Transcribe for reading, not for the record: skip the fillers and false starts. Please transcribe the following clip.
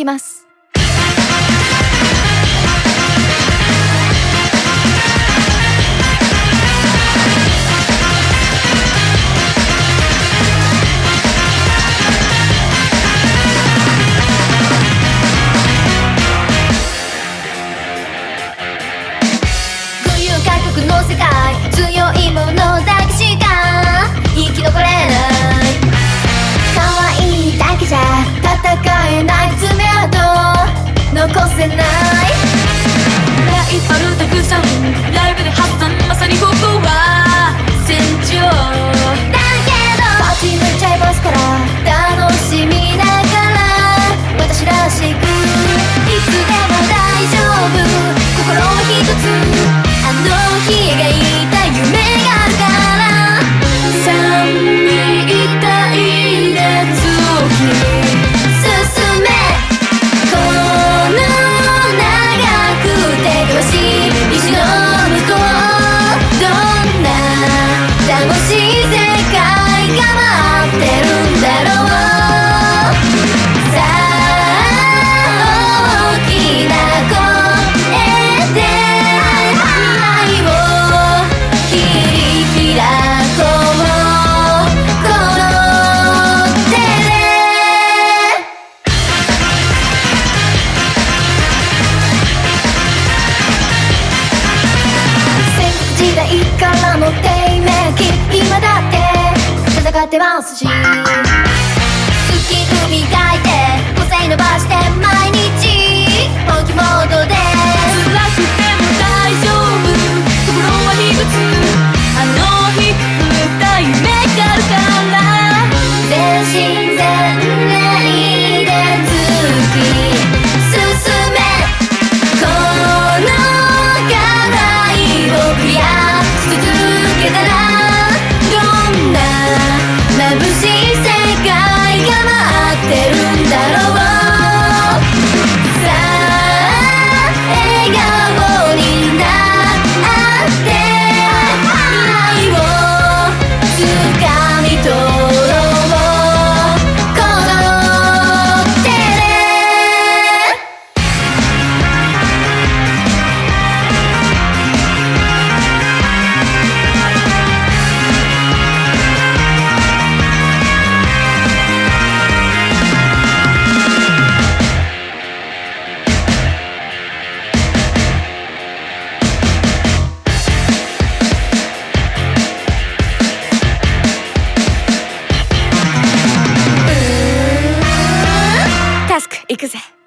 ます。 群雄割拠の世界、強いものだけしか生き残れない。可愛いだけじゃ戦えない爪痕残せない。 ライバルたくさんライブで発散、まさにここは戦場だけど勝ち抜いちゃいますから楽しみながら私らしくいつでも大丈夫。心は一つあの日描いた夢があるから寒い大熱を進めこの長くて険しい石の向こうどんな楽しい世界が待ってるんだろう。さあ大きな声で愛を切り開こうこの手で。戦国時代からの低迷期今だって戦ってますし、スキル磨いて個性伸ばして毎日本気モードで辛くても大丈夫。心は一つあの日作った夢があるから全身全霊で突き進めこの課題をクリアし続けたらどんな眩しい世界が待ってるんだろう。さあ笑顔になって愛を掴み取ろうこの手で。 タスク行くぜ。